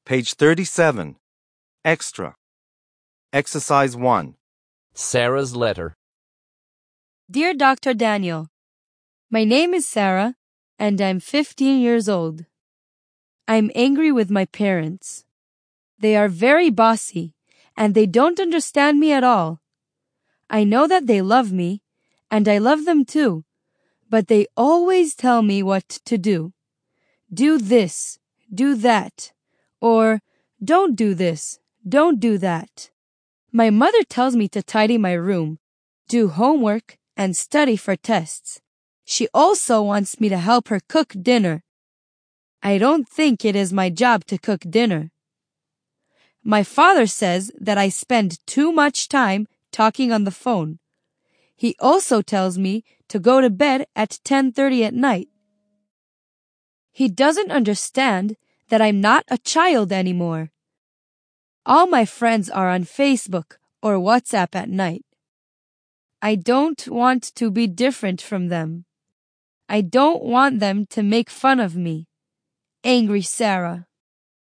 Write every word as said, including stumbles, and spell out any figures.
Page thirty-seven. Extra. Exercise one. Sarah's letter. Dear Doctor Daniel, my name is Sarah, and I'm fifteen years old. I'm angry with my parents. They are very bossy, and they don't understand me at all. I know that they love me, and I love them too, but they always tell me what to do. Do this, do that, or don't do this, don't do that. My mother tells me to tidy my room, do homework, and study for tests. She also wants me to help her cook dinner. I don't think it is my job to cook dinner. My father says that I spend too much time talking on the phone. He also tells me to go to bed at ten thirty at night. He doesn't understand that I'm not a child anymore. All my friends are on Facebook or WhatsApp at night. I don't want to be different from them. I don't want them to make fun of me. Angry Sarah.